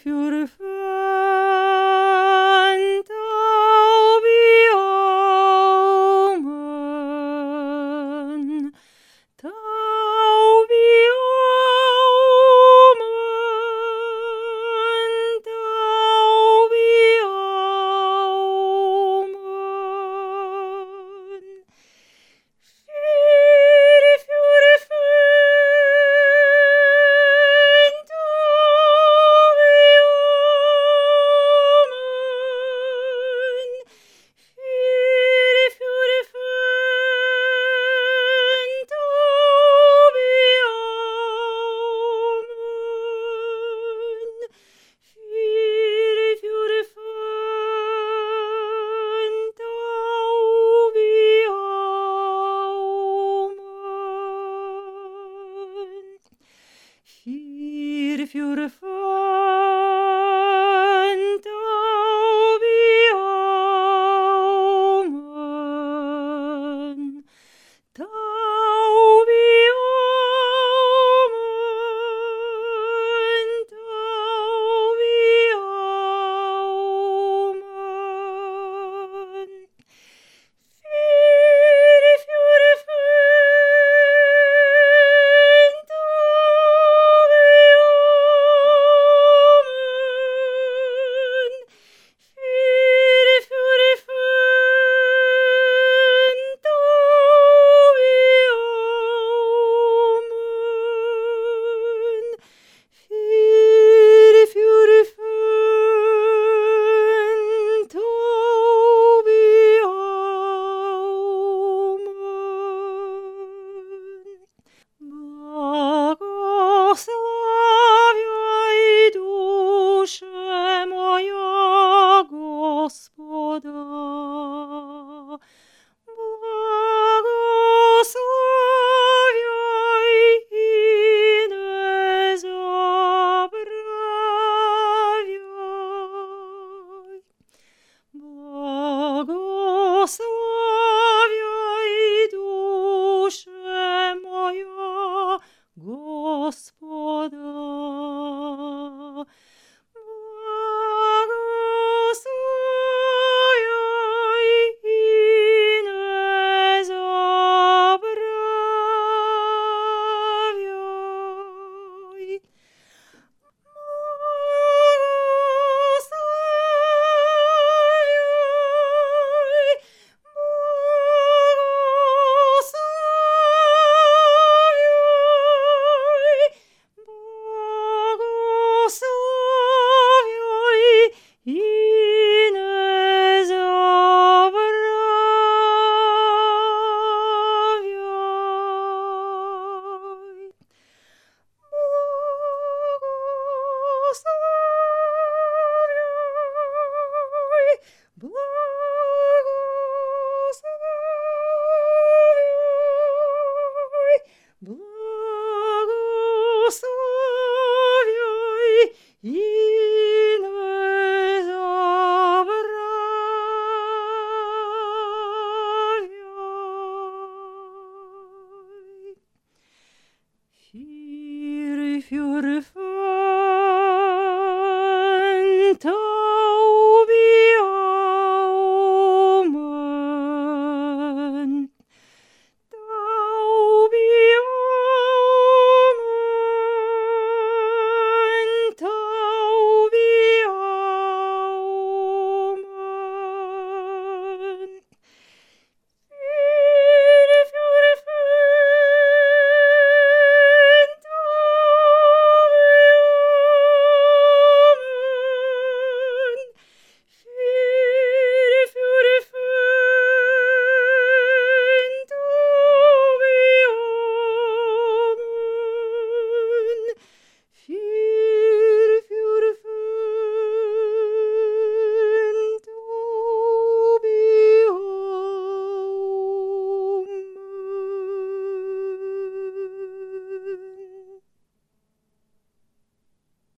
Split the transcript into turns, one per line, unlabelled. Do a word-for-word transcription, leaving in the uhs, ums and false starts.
für Fön, Taubiomen, Taubiomen, Taubiomen. Für, für Fön, Taubiomen, für, für Fön, Taubiomen, für, für Fön, Taubiomen. Für, für Fön, Taubiomen, Taubiomen, Taubiomen. Für, für Fön, Taubiomen, für, für Fön, Taubiomen, für, für Fön, Taubiomen. Błogosławiaj duszę moja Gospoda. Błogosławiaj i nie zaprawiaj. Błogosławiaj duszę moja Gospoda. Błogosławiaj i nie zaprawiaj. Błogosławiaj i nie zaprawiaj. Für, für